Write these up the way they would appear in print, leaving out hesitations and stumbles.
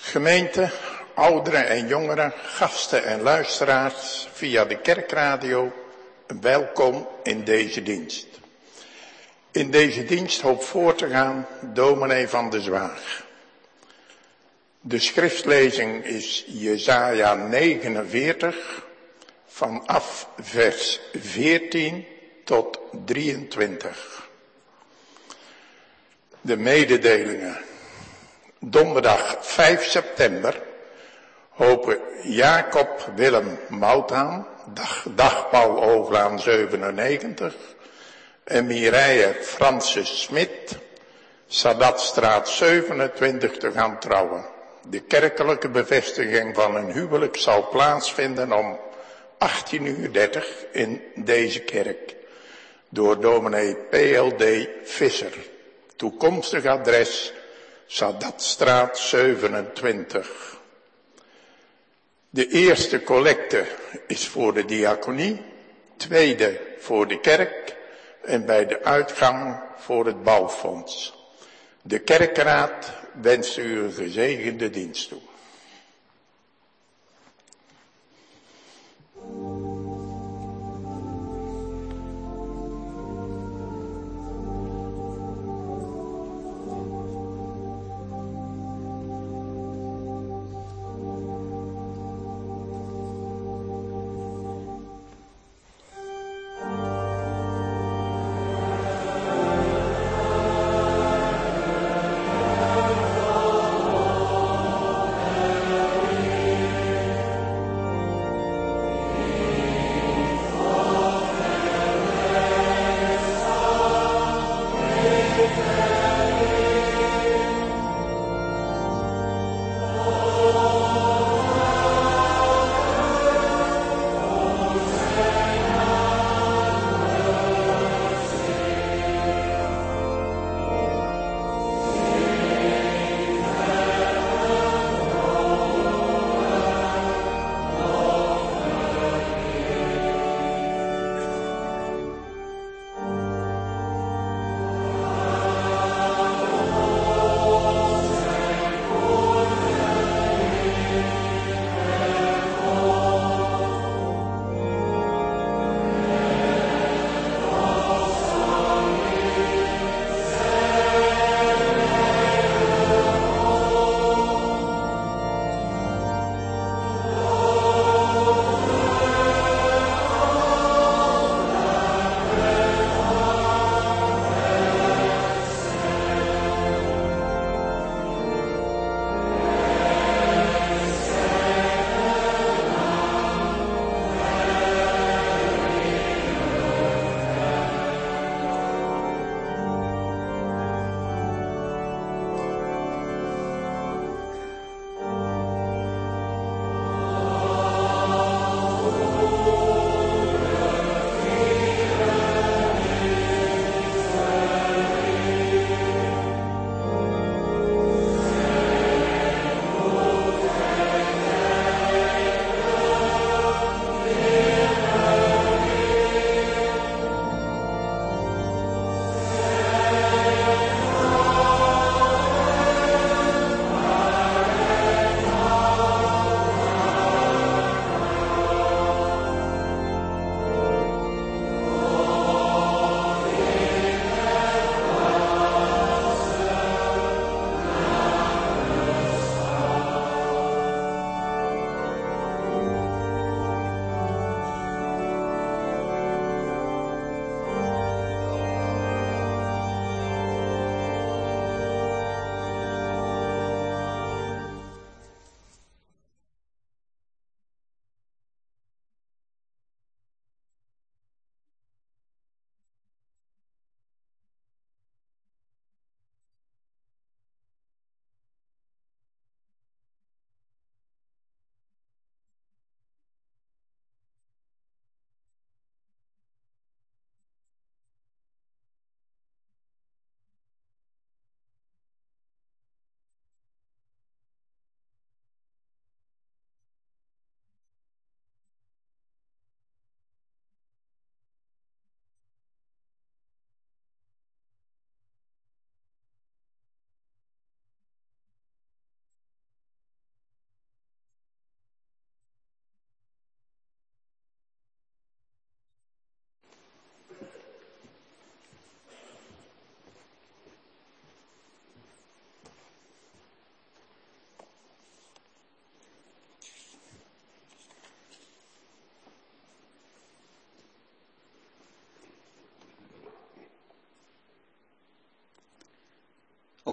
Gemeente, ouderen en jongeren, gasten en luisteraars via de kerkradio, welkom in deze dienst. In deze dienst hoopt voor te gaan dominee van de Zwaag. De schriftlezing is Jesaja 49 vanaf vers 14 tot 23. De mededelingen. Donderdag 5 september hopen Jacob Willem Moutaan, dag Paul Ooglaan 97 en Mireille Francis Smit, Sadatstraat 27 te gaan trouwen. De kerkelijke bevestiging van hun huwelijk zal plaatsvinden om 18:30 in deze kerk door dominee PLD Visser. Toekomstig adres Sadatstraat 27. De eerste collecte is voor de diaconie, tweede voor de kerk en bij de uitgang voor het bouwfonds. De kerkraad wenst u een gezegende dienst toe.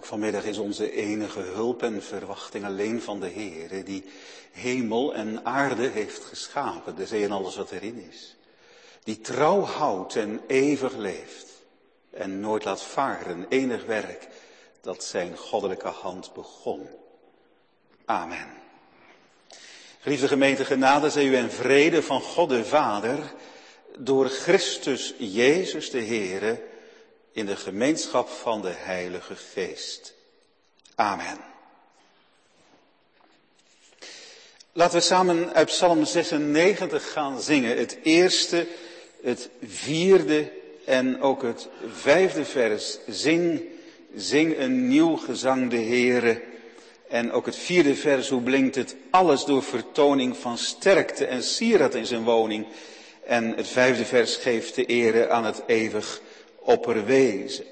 Ook vanmiddag is onze enige hulp en verwachting alleen van de Heere, die hemel en aarde heeft geschapen, de zee en alles wat erin is. Die trouw houdt en eeuwig leeft en nooit laat varen enig werk dat zijn goddelijke hand begon. Amen. Geliefde gemeente, genade zij u en vrede van God de Vader, door Christus Jezus de Heere, in de gemeenschap van de Heilige Geest. Amen. Laten we samen uit Psalm 96 gaan zingen. Het eerste, het vierde en ook het vijfde vers. Zing een nieuw gezang de Heere. En ook het vierde vers, hoe blinkt het alles door vertoning van sterkte en sieraad in zijn woning. En het vijfde vers geeft de ere aan het eeuwig opperwezen.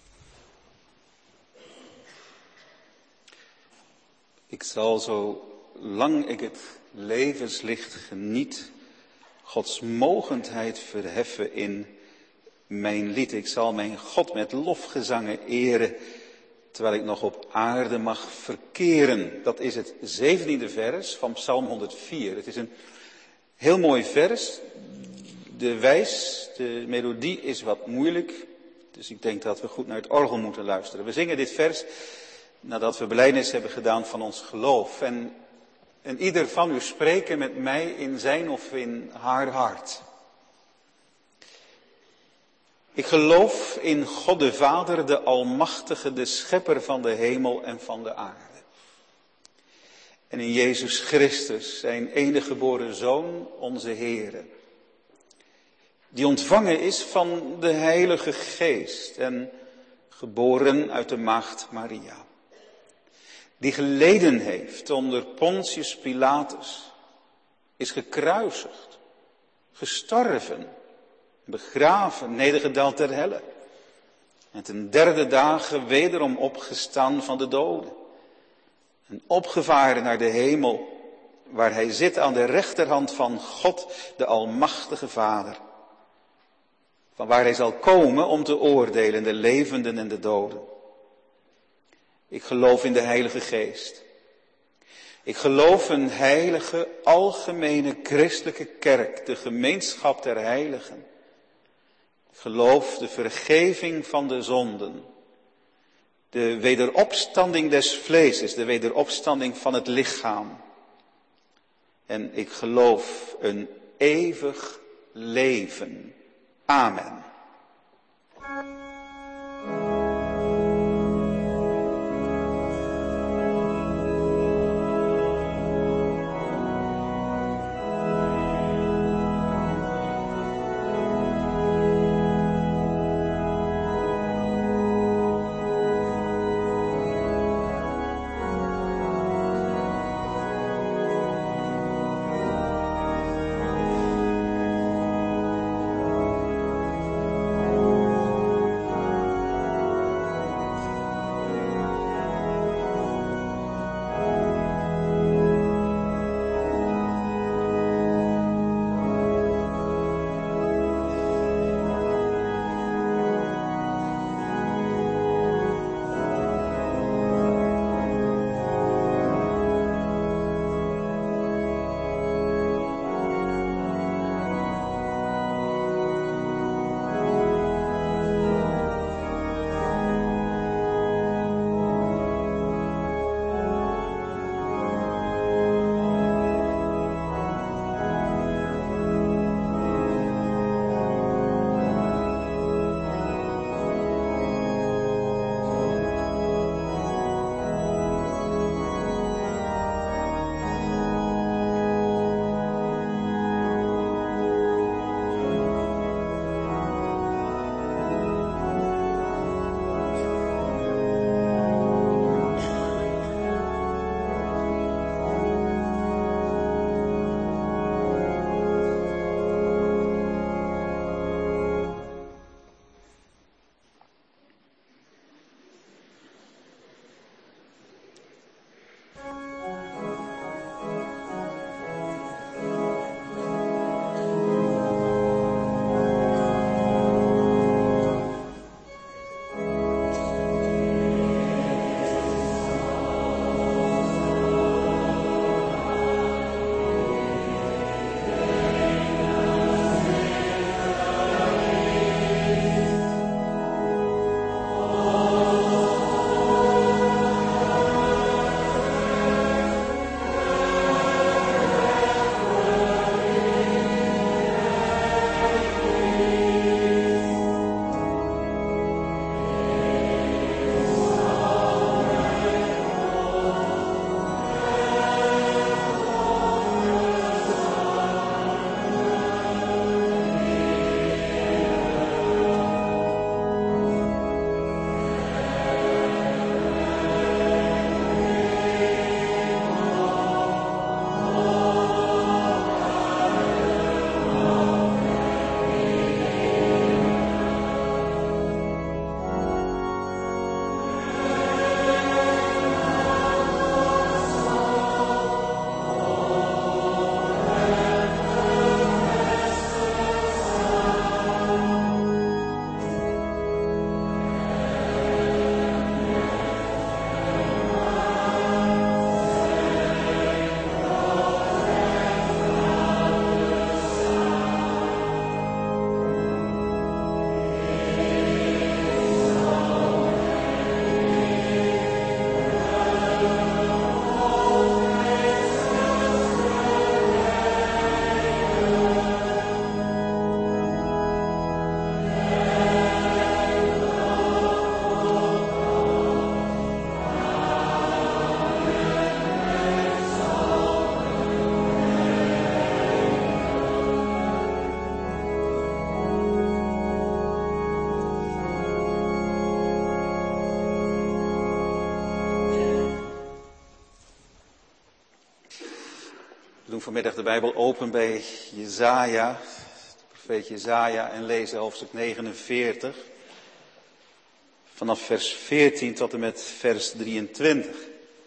Ik zal zo zolang ik het levenslicht geniet, Gods mogendheid verheffen in mijn lied. Ik zal mijn God met lofgezangen eren, terwijl ik nog op aarde mag verkeren. Dat is het 17e vers van Psalm 104. Het is een heel mooi vers. De melodie is wat moeilijk, dus ik denk dat we goed naar het orgel moeten luisteren. We zingen dit vers nadat we belijdenis hebben gedaan van ons geloof. En ieder van u spreken met mij in zijn of in haar hart. Ik geloof in God de Vader, de Almachtige, de Schepper van de hemel en van de aarde. En in Jezus Christus, zijn enige geboren Zoon, onze Heere. Die ontvangen is van de Heilige Geest en geboren uit de maagd Maria. Die geleden heeft onder Pontius Pilatus, is gekruisigd, gestorven, begraven, nedergedaald ter helle. En ten derde dagen wederom opgestaan van de doden. En opgevaren naar de hemel, waar hij zit aan de rechterhand van God, de Almachtige Vader. Van waar hij zal komen om te oordelen de levenden en de doden. Ik geloof in de Heilige Geest. Ik geloof een heilige, algemene christelijke kerk, de gemeenschap der heiligen. Ik geloof de vergeving van de zonden. De wederopstanding des vleeses, de wederopstanding van het lichaam. En ik geloof een eeuwig leven. Amen. We doen vanmiddag de Bijbel open bij Jesaja, de profeet Jesaja, en lezen hoofdstuk 49. Vanaf vers 14 tot en met vers 23.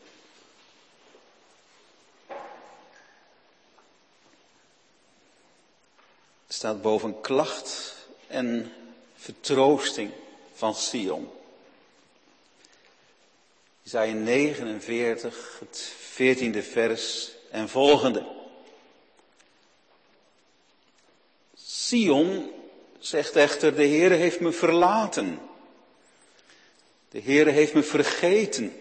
Er staat boven klacht en vertroosting van Sion. Jesaja 49, het 14e vers en volgende. Sion zegt echter, de Heere heeft me verlaten. De Heere heeft me vergeten.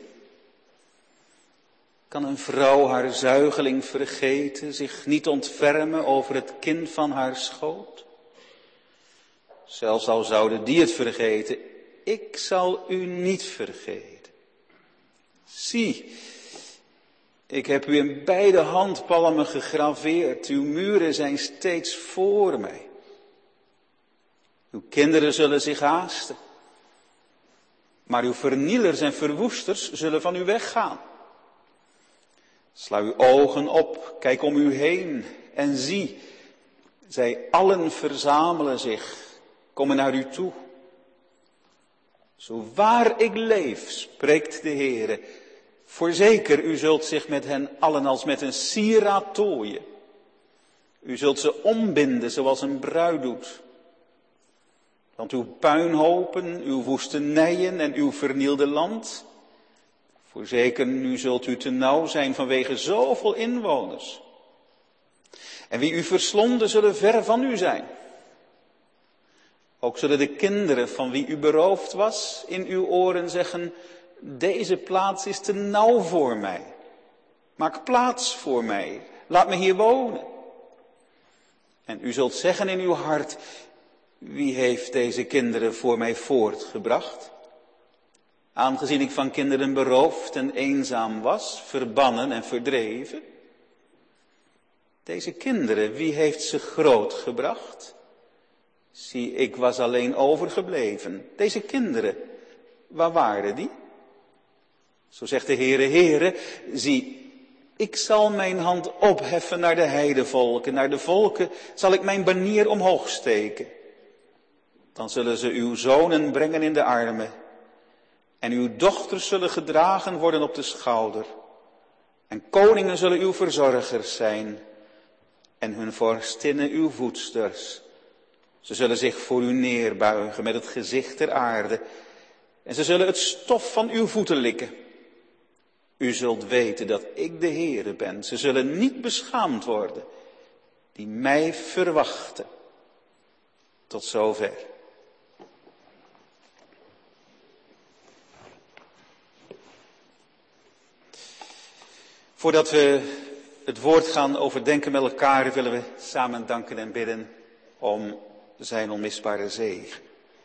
Kan een vrouw haar zuigeling vergeten, zich niet ontfermen over het kind van haar schoot? Zelfs al zouden die het vergeten, ik zal u niet vergeten. Zie, ik heb u in beide handpalmen gegraveerd, uw muren zijn steeds voor mij. Uw kinderen zullen zich haasten, maar uw vernielers en verwoesters zullen van u weggaan. Sla uw ogen op, kijk om u heen en zie, zij allen verzamelen zich, komen naar u toe. Zo waar ik leef, spreekt de Heere, voorzeker u zult zich met hen allen als met een sieraad tooien. U zult ze ombinden zoals een bruid doet. Want uw puinhopen, uw woestenijen en uw vernielde land, voorzeker nu zult u te nauw zijn vanwege zoveel inwoners. En wie u verslonden zullen ver van u zijn. Ook zullen de kinderen van wie u beroofd was in uw oren zeggen, deze plaats is te nauw voor mij. Maak plaats voor mij, laat me hier wonen. En u zult zeggen in uw hart, wie heeft deze kinderen voor mij voortgebracht? Aangezien ik van kinderen beroofd en eenzaam was, verbannen en verdreven. Deze kinderen, wie heeft ze grootgebracht? Zie, ik was alleen overgebleven. Deze kinderen, waar waren die? Zo zegt de Heere, Heere, zie, ik zal mijn hand opheffen naar de heidevolken. Naar de volken zal ik mijn banier omhoog steken. Dan zullen ze uw zonen brengen in de armen. En uw dochters zullen gedragen worden op de schouder. En koningen zullen uw verzorgers zijn. En hun vorstinnen uw voedsters. Ze zullen zich voor u neerbuigen met het gezicht ter aarde. En ze zullen het stof van uw voeten likken. U zult weten dat ik de Heere ben. Ze zullen niet beschaamd worden die mij verwachten. Tot zover. Voordat we het woord gaan overdenken met elkaar, willen we samen danken en bidden om zijn onmisbare zegen.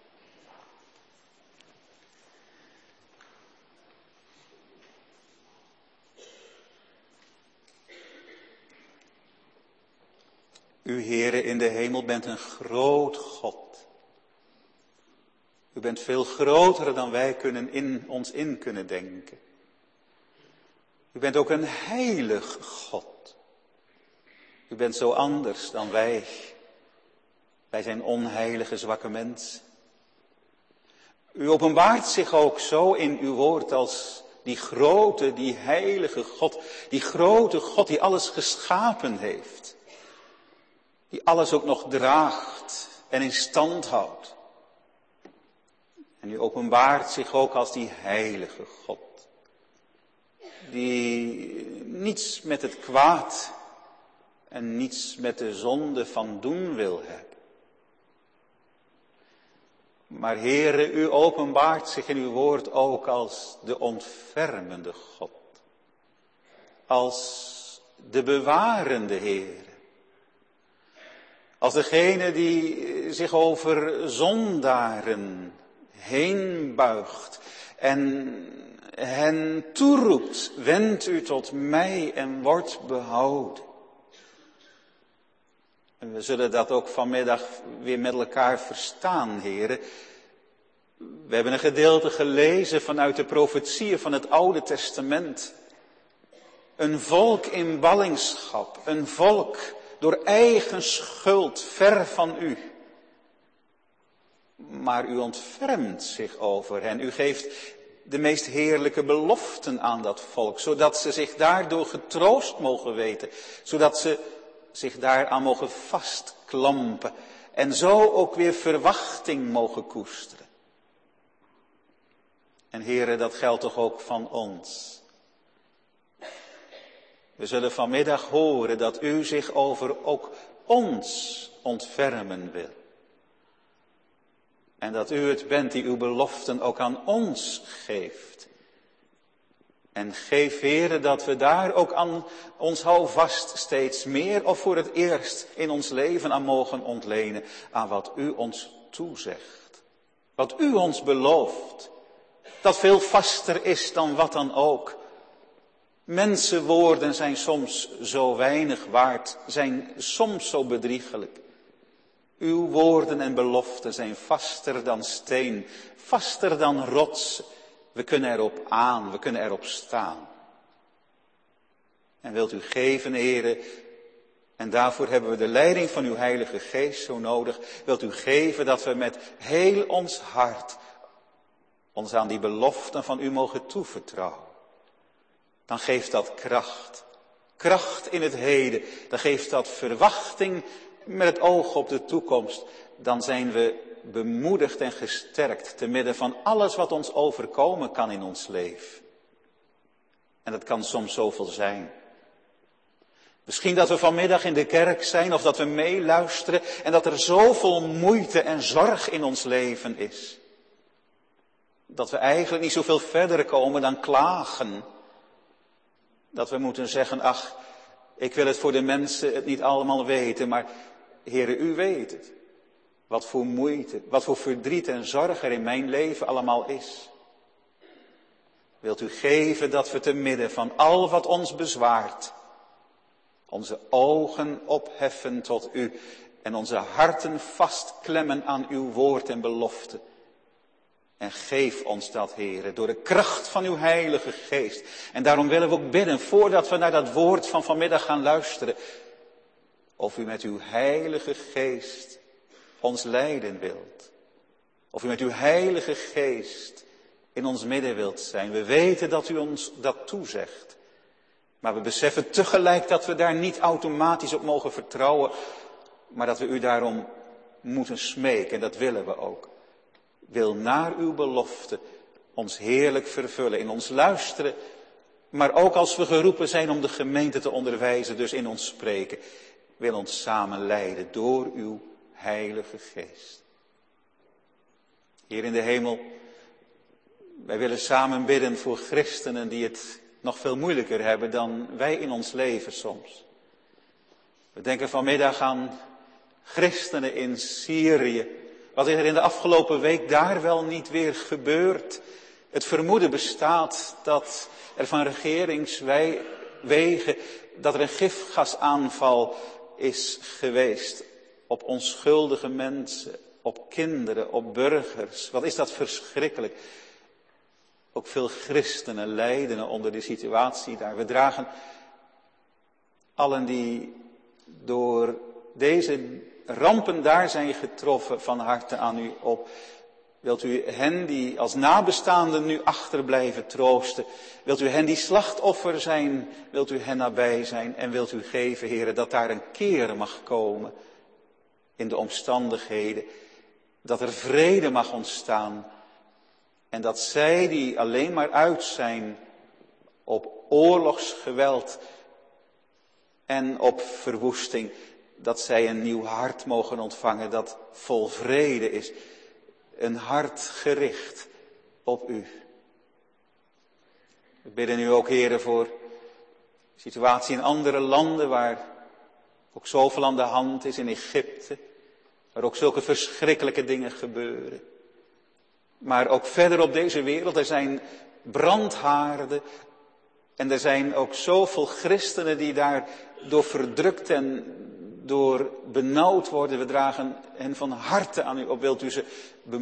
U, Heere, in de hemel bent een groot God. U bent veel groter dan wij ons in kunnen denken. U bent ook een heilig God. U bent zo anders dan wij. Wij zijn onheilige, zwakke mensen. U openbaart zich ook zo in uw woord als die grote, die heilige God. Die grote God die alles geschapen heeft. Die alles ook nog draagt en in stand houdt. En u openbaart zich ook als die heilige God. Die niets met het kwaad en niets met de zonde van doen wil hebben. Maar Heere, u openbaart zich in uw woord ook als de ontfermende God. Als de bewarende Heere. Als degene die zich over zondaren heen buigt en hen toeroept, wend u tot mij en word behouden. En we zullen dat ook vanmiddag weer met elkaar verstaan, heren. We hebben een gedeelte gelezen vanuit de profetieën van het Oude Testament. Een volk in ballingschap, een volk door eigen schuld ver van u. Maar u ontfermt zich over hen. U geeft de meest heerlijke beloften aan dat volk, zodat ze zich daardoor getroost mogen weten, zodat ze zich daaraan mogen vastklampen en zo ook weer verwachting mogen koesteren. En Heere, dat geldt toch ook van ons. We zullen vanmiddag horen dat u zich over ook ons ontfermen wil. En dat u het bent die uw beloften ook aan ons geeft. En geef, Heere, dat we daar ook aan ons houvast steeds meer of voor het eerst in ons leven aan mogen ontlenen. Aan wat u ons toezegt. Wat u ons belooft. Dat veel vaster is dan wat dan ook. Mensenwoorden zijn soms zo weinig waard, zijn soms zo bedriegelijk. Uw woorden en beloften zijn vaster dan steen, vaster dan rots. We kunnen erop aan, we kunnen erop staan. En wilt u geven, Heere, en daarvoor hebben we de leiding van uw Heilige Geest zo nodig. Wilt u geven dat we met heel ons hart ons aan die beloften van u mogen toevertrouwen. Dan geeft dat kracht. Kracht in het heden. Dan geeft dat verwachting met het oog op de toekomst. Dan zijn we bemoedigd en gesterkt te midden van alles wat ons overkomen kan in ons leven. En dat kan soms zoveel zijn. Misschien dat we vanmiddag in de kerk zijn of dat we meeluisteren en dat er zoveel moeite en zorg in ons leven is. Dat we eigenlijk niet zoveel verder komen dan klagen. Dat we moeten zeggen, ach, ik wil het voor de mensen het niet allemaal weten, maar Heere, u weet het. Wat voor moeite, wat voor verdriet en zorg er in mijn leven allemaal is. Wilt u geven dat we te midden van al wat ons bezwaart, onze ogen opheffen tot u en onze harten vastklemmen aan uw woord en belofte. En geef ons dat, Heere, door de kracht van uw Heilige Geest. En daarom willen we ook bidden, voordat we naar dat woord van vanmiddag gaan luisteren, of u met uw Heilige Geest ons leiden wilt. Of u met uw Heilige Geest in ons midden wilt zijn. We weten dat u ons dat toezegt. Maar we beseffen tegelijk dat we daar niet automatisch op mogen vertrouwen, maar dat we u daarom moeten smeken. En dat willen we ook. Wil naar uw belofte ons heerlijk vervullen, in ons luisteren, maar ook als we geroepen zijn om de gemeente te onderwijzen, dus in ons spreken. Wil ons samen leiden door uw Heilige Geest. Heer in de hemel, wij willen samen bidden voor christenen die het nog veel moeilijker hebben dan wij in ons leven soms. We denken vanmiddag aan christenen in Syrië. Wat is er in de afgelopen week daar wel niet weer gebeurd? Het vermoeden bestaat dat er van regeringswegen, dat er een gifgasaanval is geweest op onschuldige mensen, op kinderen, op burgers. Wat is dat verschrikkelijk. Ook veel christenen lijden onder die situatie daar. We dragen allen die door deze rampen daar zijn getroffen van harte aan u op. Wilt u hen die als nabestaanden nu achterblijven troosten. Wilt u hen die slachtoffer zijn. Wilt u hen nabij zijn. En wilt u geven, Heere, dat daar een keer mag komen in de omstandigheden. Dat er vrede mag ontstaan. En dat zij die alleen maar uit zijn op oorlogsgeweld en op verwoesting, dat zij een nieuw hart mogen ontvangen dat vol vrede is. Een hart gericht op u. We bidden u ook, Heere, voor de situatie in andere landen waar ook zoveel aan de hand is, in Egypte, waar ook zulke verschrikkelijke dingen gebeuren. Maar ook verder op deze wereld, er zijn brandhaarden en er zijn ook zoveel christenen die daar door verdrukt en door benauwd worden. We dragen hen van harte aan u op. Wilt u ze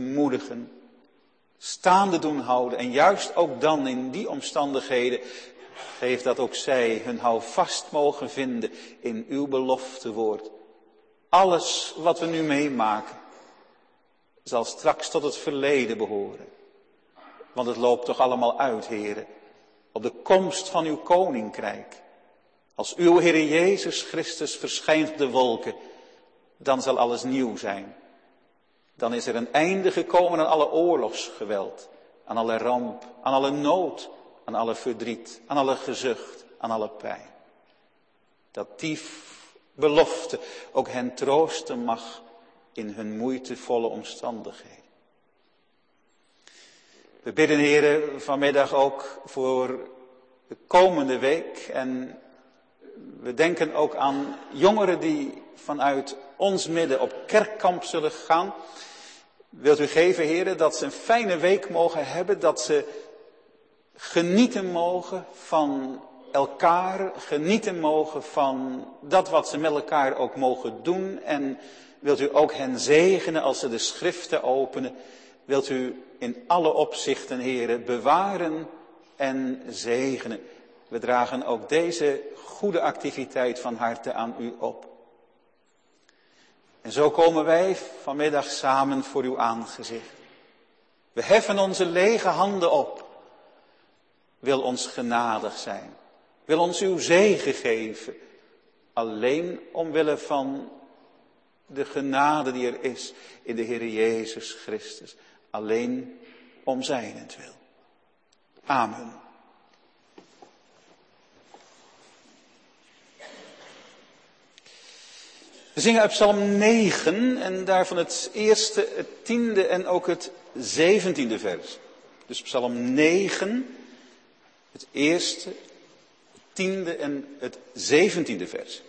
bemoedigen, staande doen houden en juist ook dan in die omstandigheden Geef dat ook zij hun houvast mogen vinden in uw beloftewoord. Alles wat we nu meemaken zal straks tot het verleden behoren. Want het loopt toch allemaal uit, heren, op de komst van uw koninkrijk. Als uw Heer Jezus Christus verschijnt op de wolken, dan zal alles nieuw zijn. Dan is er een einde gekomen aan alle oorlogsgeweld, aan alle ramp, aan alle nood, aan alle verdriet, aan alle gezucht, aan alle pijn. Dat die belofte ook hen troosten mag in hun moeitevolle omstandigheden. We bidden, heren, vanmiddag ook voor de komende week. En we denken ook aan jongeren die vanuit ons midden op kerkkamp zullen gaan. Wilt u geven, heren, dat ze een fijne week mogen hebben. Dat ze genieten mogen van elkaar. Genieten mogen van dat wat ze met elkaar ook mogen doen. En wilt u ook hen zegenen als ze de schriften openen. Wilt u in alle opzichten, heren, bewaren en zegenen. We dragen ook deze goede activiteit van harte aan u op. En zo komen wij vanmiddag samen voor uw aangezicht. We heffen onze lege handen op. Wil ons genadig zijn. Wil ons uw zegen geven. Alleen omwille van de genade die er is in de Heer Jezus Christus. Alleen om zijnentwil. Amen. We zingen uit Psalm 9 en daarvan het eerste, het 10e en ook het 17e vers. Dus Psalm 9, het eerste, het 10e en het 17e vers.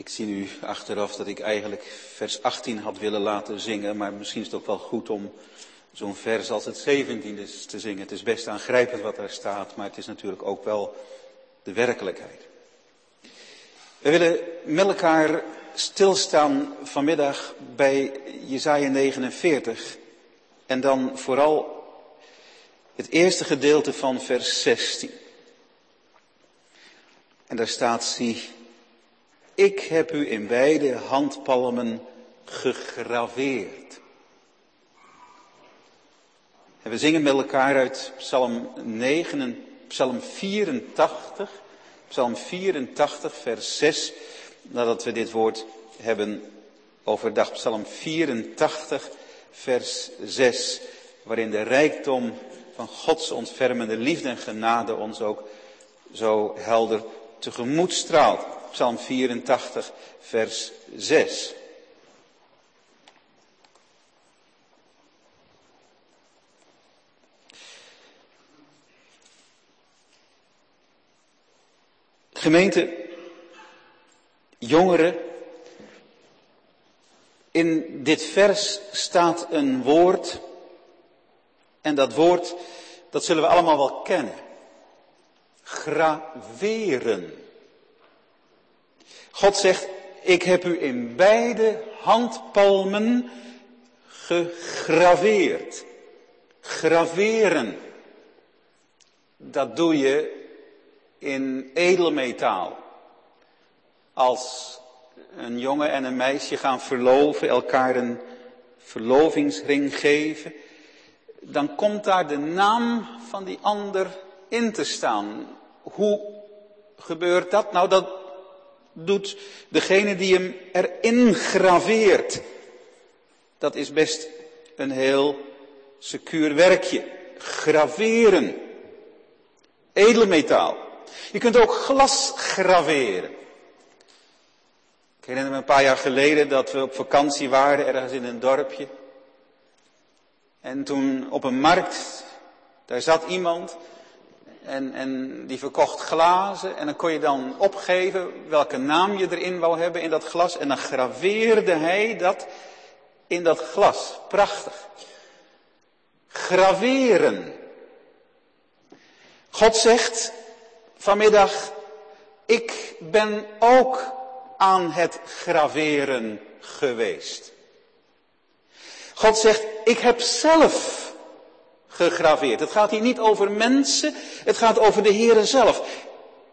Ik zie nu achteraf dat ik eigenlijk vers 18 had willen laten zingen, maar misschien is het ook wel goed om zo'n vers als het 17e te zingen. Het is best aangrijpend wat daar staat, maar het is natuurlijk ook wel de werkelijkheid. We willen met elkaar stilstaan vanmiddag bij Jesaja 49 en dan vooral het eerste gedeelte van vers 16. En daar staat: zie, ik heb u in beide handpalmen gegraveerd. En we zingen met elkaar uit Psalm 84, vers 6, nadat we dit woord hebben overdacht. Psalm 84, vers 6, waarin de rijkdom van Gods ontfermende liefde en genade ons ook zo helder tegemoet straalt. Psalm 84, vers 6. Gemeente, jongeren, in dit vers staat een woord en dat woord, dat zullen we allemaal wel kennen. Graveren. God zegt, ik heb u in beide handpalmen gegraveerd. Graveren. Dat doe je in edelmetaal. Als een jongen en een meisje gaan verloven, elkaar een verlovingsring geven, dan komt daar de naam van die ander in te staan. Hoe gebeurt dat? Nou, dat doet degene die hem erin graveert. Dat is best een heel secuur werkje. Graveren. Edelmetaal. Je kunt ook glas graveren. Ik herinner me een paar jaar geleden dat we op vakantie waren ergens in een dorpje. En toen op een markt, daar zat iemand en die verkocht glazen. En dan kon je dan opgeven welke naam je erin wou hebben in dat glas. En dan graveerde hij dat in dat glas. Prachtig. Graveren. God zegt vanmiddag, ik ben ook aan het graveren geweest. God zegt, ik heb zelf gegraveerd. Het gaat hier niet over mensen, het gaat over de Heere zelf.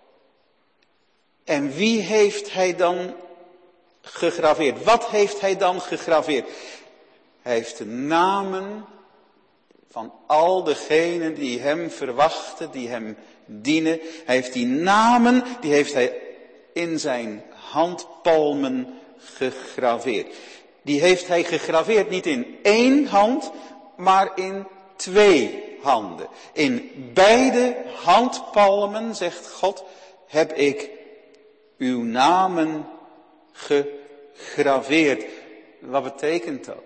En wie heeft hij dan gegraveerd? Wat heeft hij dan gegraveerd? Hij heeft de namen van al degenen die hem verwachten, die hem dienen. Hij heeft die namen, die heeft hij in zijn handpalmen gegraveerd. Die heeft hij gegraveerd niet in één hand, maar in 2 handen. In beide handpalmen, zegt God, heb ik uw namen gegraveerd. Wat betekent dat?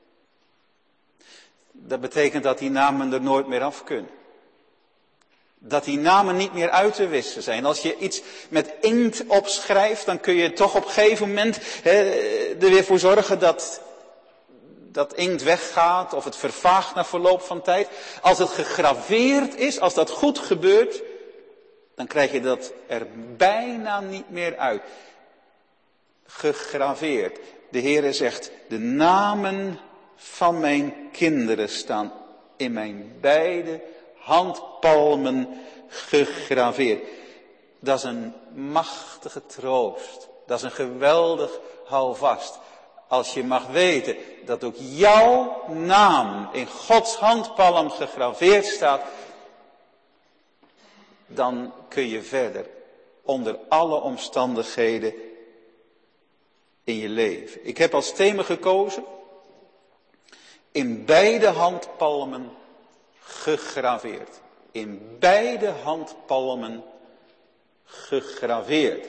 Dat betekent dat die namen er nooit meer af kunnen. Dat die namen niet meer uit te wissen zijn. Als je iets met inkt opschrijft, dan kun je toch op een gegeven moment er weer voor zorgen dat inkt weggaat of het vervaagt na verloop van tijd. Als het gegraveerd is, als dat goed gebeurt, dan krijg je dat er bijna niet meer uit. Gegraveerd. De Heere zegt, de namen van mijn kinderen staan in mijn beide handpalmen gegraveerd. Dat is een machtige troost. Dat is een geweldig houvast. Als je mag weten dat ook jouw naam in Gods handpalm gegraveerd staat, dan kun je verder onder alle omstandigheden in je leven. Ik heb als thema gekozen, in beide handpalmen gegraveerd. In beide handpalmen gegraveerd.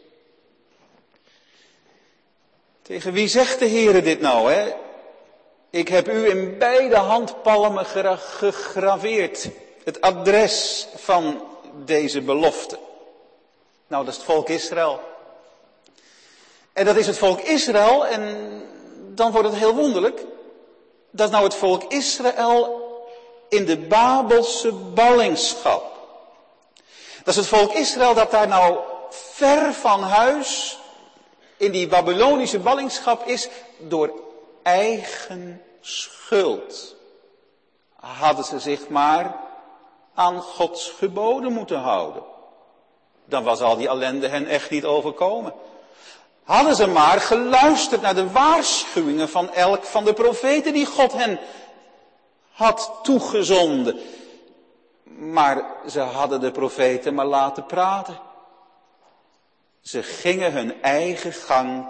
Tegen wie zegt de Heere dit nou, hè? Ik heb u in beide handpalmen gegraveerd. Het adres van deze belofte. Nou, dat is het volk Israël. En dat is het volk Israël, en dan wordt het heel wonderlijk. Dat nou het volk Israël in de Babelse ballingschap. Dat is het volk Israël dat daar nou ver van huis in die Babylonische ballingschap is door eigen schuld. Hadden ze zich maar aan Gods geboden moeten houden. Dan was al die ellende hen echt niet overkomen. Hadden ze maar geluisterd naar de waarschuwingen van elk van de profeten die God hen had toegezonden. Maar ze hadden de profeten maar laten praten. Ze gingen hun eigen gang.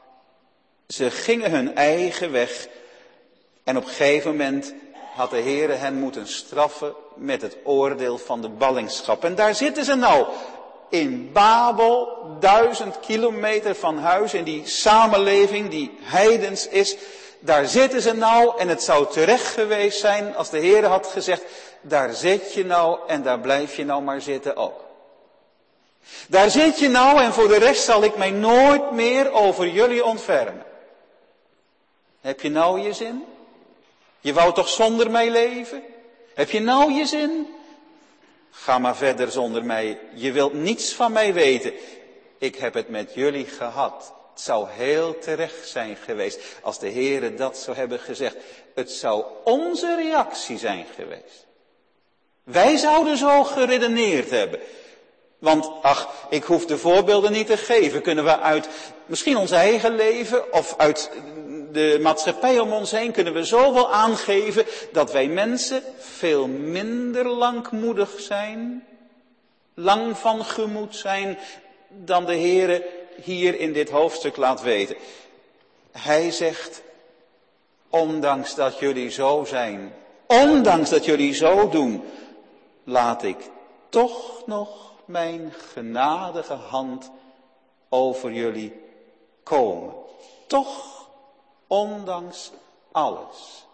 Ze gingen hun eigen weg. En op een gegeven moment had de Heere hen moeten straffen met het oordeel van de ballingschap. En daar zitten ze nou. In Babel, 1000 kilometer van huis, in die samenleving die heidens is. Daar zitten ze nou en het zou terecht geweest zijn als de Heere had gezegd, daar zit je nou en daar blijf je nou maar zitten ook. Daar zit je nou en voor de rest zal ik mij nooit meer over jullie ontfermen. Heb je nou je zin? Je wou toch zonder mij leven? Heb je nou je zin? Ga maar verder zonder mij. Je wilt niets van mij weten. Ik heb het met jullie gehad. Het zou heel terecht zijn geweest als de Heere dat zou hebben gezegd. Het zou onze reactie zijn geweest. Wij zouden zo geredeneerd hebben. Want ach, ik hoef de voorbeelden niet te geven. Kunnen we uit misschien ons eigen leven of uit de maatschappij om ons heen kunnen we zoveel aangeven dat wij mensen veel minder langmoedig zijn, lang van gemoed zijn, dan de Heere hier in dit hoofdstuk laat weten. Hij zegt, ondanks dat jullie zo zijn, ondanks dat jullie zo doen, laat ik toch nog mijn genadige hand over jullie komen. Toch, ondanks alles.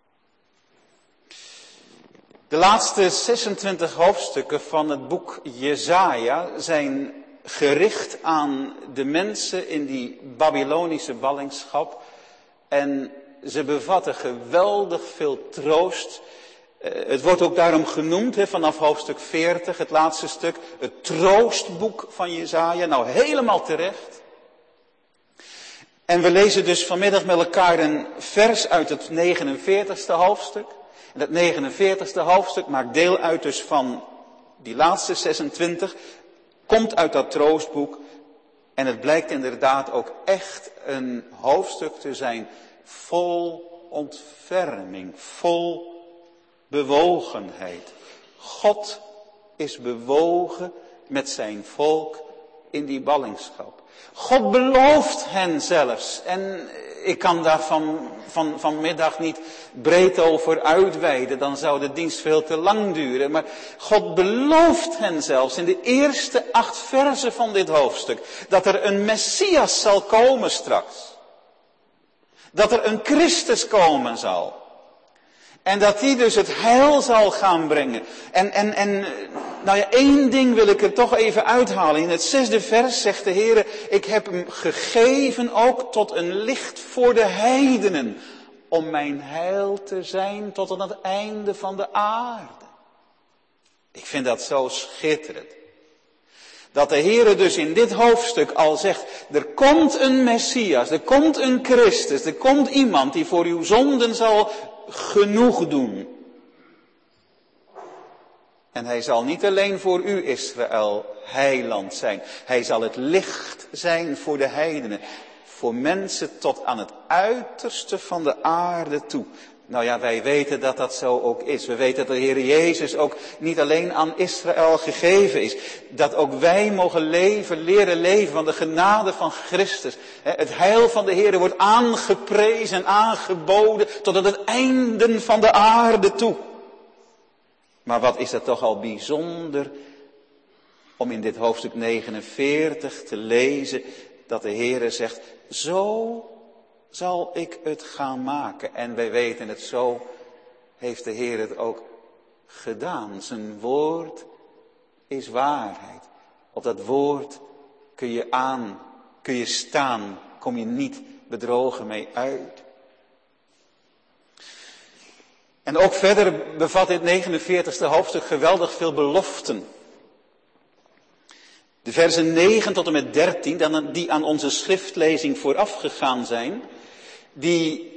De laatste 26 hoofdstukken van het boek Jesaja zijn gericht aan de mensen in die Babylonische ballingschap. En ze bevatten geweldig veel troost. Het wordt ook daarom genoemd, vanaf hoofdstuk 40, het laatste stuk, het troostboek van Jesaja. Nou, helemaal terecht. En we lezen dus vanmiddag met elkaar een vers uit het 49ste hoofdstuk. En dat 49ste hoofdstuk maakt deel uit dus van die laatste 26, komt uit dat troostboek. En het blijkt inderdaad ook echt een hoofdstuk te zijn vol ontferming, vol bewogenheid. God is bewogen met zijn volk in die ballingschap. God belooft hen zelfs. En ik kan daar vanmiddag niet breed over uitweiden. Dan zou de dienst veel te lang duren. Maar God belooft hen zelfs in de eerste 8 versen van dit hoofdstuk. Dat er een Messias zal komen straks. Dat er een Christus komen zal. En dat die dus het heil zal gaan brengen. En nou ja, 1 ding wil ik er toch even uithalen. In het 6e vers zegt de Heer, ik heb hem gegeven ook tot een licht voor de heidenen. Om mijn heil te zijn tot aan het einde van de aarde. Ik vind dat zo schitterend. Dat de Heer dus in dit hoofdstuk al zegt, er komt een Messias, er komt een Christus, er komt iemand die voor uw zonden zal genoeg doen. En hij zal niet alleen voor u, Israël, heiland zijn. Hij zal het licht zijn voor de heidenen. Voor mensen tot aan het uiterste van de aarde toe. Nou ja, wij weten dat dat zo ook is. We weten dat de Heer Jezus ook niet alleen aan Israël gegeven is. Dat ook wij mogen leren leven van de genade van Christus. Het heil van de Heer wordt aangeprezen, aangeboden tot aan het einde van de aarde toe. Maar wat is dat toch al bijzonder om in dit hoofdstuk 49 te lezen dat de Heer zegt, zo zal ik het gaan maken. En wij weten het, zo heeft de Heer het ook gedaan. Zijn woord is waarheid. Op dat woord kun je kun je staan, kom je niet bedrogen mee uit. En ook verder bevat dit 49e hoofdstuk geweldig veel beloften. De versen 9 tot en met 13, die aan onze schriftlezing voorafgegaan zijn, die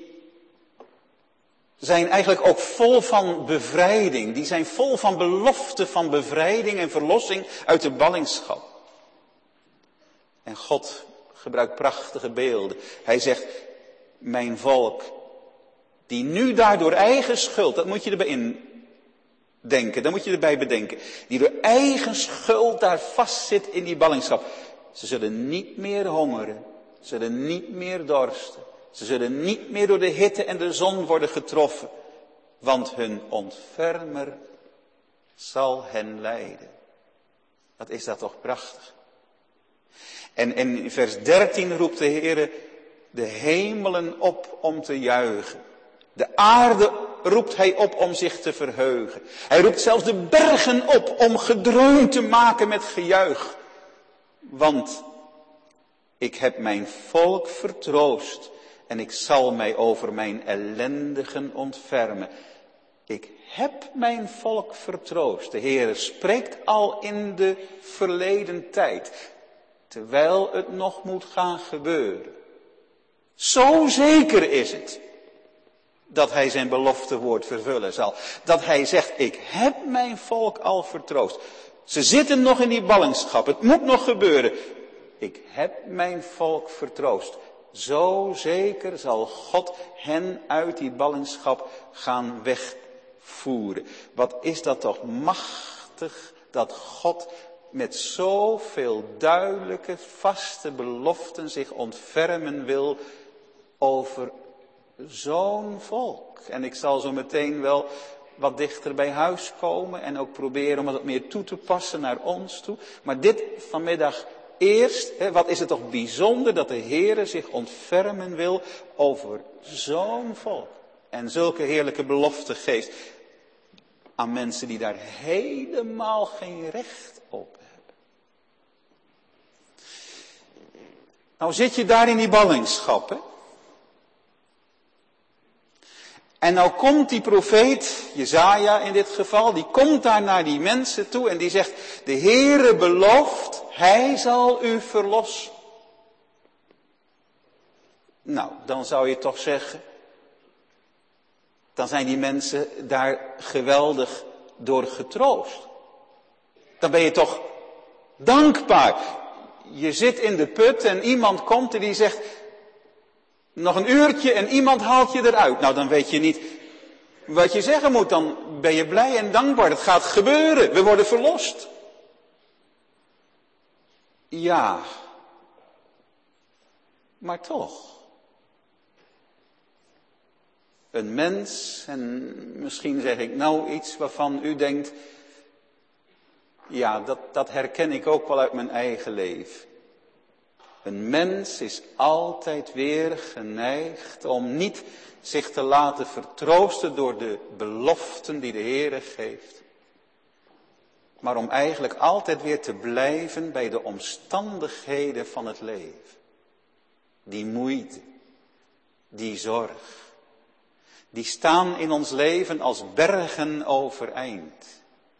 zijn eigenlijk ook vol van bevrijding. Die zijn vol van belofte van bevrijding en verlossing uit de ballingschap. En God gebruikt prachtige beelden. Hij zegt, mijn volk, die nu daardoor eigen schuld, dat moet je erbij indenken, dat moet je erbij bedenken, die door eigen schuld daar vastzit in die ballingschap. Ze zullen niet meer hongeren, ze zullen niet meer dorsten, ze zullen niet meer door de hitte en de zon worden getroffen, want hun ontfermer zal hen leiden. Wat is dat toch prachtig. En in vers 13 roept de Heere de hemelen op om te juichen. De aarde roept hij op om zich te verheugen. Hij roept zelfs de bergen op om gedreun te maken met gejuich. Want ik heb mijn volk vertroost en ik zal mij over mijn ellendigen ontfermen. Ik heb mijn volk vertroost. De Heere spreekt al in de verleden tijd, terwijl het nog moet gaan gebeuren. Zo zeker is het dat hij zijn beloftewoord vervullen zal. Dat hij zegt, ik heb mijn volk al vertroost. Ze zitten nog in die ballingschap, het moet nog gebeuren. Ik heb mijn volk vertroost. Zo zeker zal God hen uit die ballingschap gaan wegvoeren. Wat is dat toch machtig dat God met zoveel duidelijke, vaste beloften zich ontfermen wil over zo'n volk. En ik zal zo meteen wel wat dichter bij huis komen en ook proberen om het wat meer toe te passen naar ons toe. Maar dit vanmiddag eerst, wat is het toch bijzonder dat de Heere zich ontfermen wil over zo'n volk. En zulke heerlijke beloften geeft aan mensen die daar helemaal geen recht op hebben. Nou zit je daar in die ballingschap, hè? En nou komt die profeet, Jesaja in dit geval, die komt daar naar die mensen toe en die zegt, de Heere belooft, hij zal u verlossen. Nou, dan zou je toch zeggen, dan zijn die mensen daar geweldig door getroost. Dan ben je toch dankbaar. Je zit in de put en iemand komt en die zegt, nog een uurtje en iemand haalt je eruit. Nou, dan weet je niet wat je zeggen moet. Dan ben je blij en dankbaar. Het gaat gebeuren. We worden verlost. Ja. Maar toch. Een mens, en misschien zeg ik nou iets waarvan u denkt, ja, dat herken ik ook wel uit mijn eigen leven. Een mens is altijd weer geneigd om niet zich te laten vertroosten door de beloften die de Heere geeft. Maar om eigenlijk altijd weer te blijven bij de omstandigheden van het leven. Die moeite, die zorg, die staan in ons leven als bergen overeind.